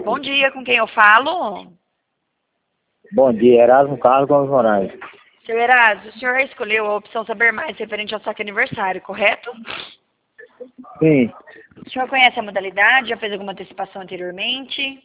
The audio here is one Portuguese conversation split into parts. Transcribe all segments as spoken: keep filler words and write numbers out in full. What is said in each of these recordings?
Bom dia, com quem eu falo? Bom dia, Erasmo Carlos Gomes Moraes. Seu Erasmo, o senhor escolheu a opção Saber Mais referente ao saque aniversário, correto? Sim. O senhor conhece a modalidade? Já fez alguma antecipação anteriormente?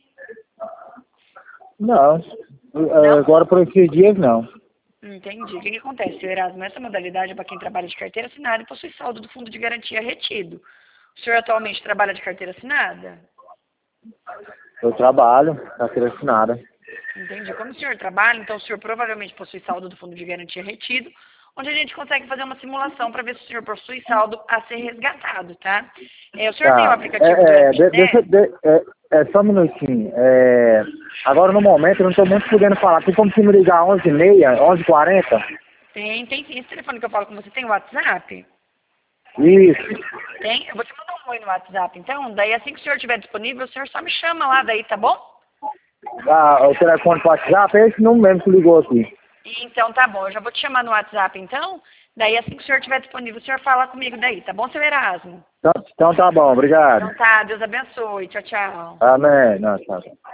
Não, Não? agora por esses dias não. Entendi. O que, que acontece, seu Erasmo? Essa modalidade é para quem trabalha de carteira assinada e possui saldo do fundo de garantia retido. O senhor atualmente trabalha de carteira assinada? Eu trabalho, carteira assinada. Entendi. Como o senhor trabalha, então o senhor provavelmente possui saldo do fundo de garantia retido, onde a gente consegue fazer uma simulação para ver se o senhor possui saldo a ser resgatado, tá? É, o senhor tem o Tá. aplicativo É, do é, de- S N E? deixa, de- é, é só um minutinho. É, agora no momento eu não estou muito podendo falar. Tem como você me ligar às onze e meia, onze e quarenta? Tem, tem sim. Esse telefone que eu falo com você tem o WhatsApp? Isso. Tem? Eu vou te mandar um oi no WhatsApp, então. Daí assim que o senhor estiver disponível, o senhor só me chama lá daí, tá bom? Ah, o telefone do WhatsApp é esse número mesmo que ligou aqui. Então tá bom, eu já vou te chamar no WhatsApp então. Daí assim que o senhor estiver disponível, o senhor fala comigo daí, tá bom, seu Erasmo? Então, então tá bom, obrigado. Então tá, Deus abençoe. Tchau, tchau. Amém. Não, tá bom.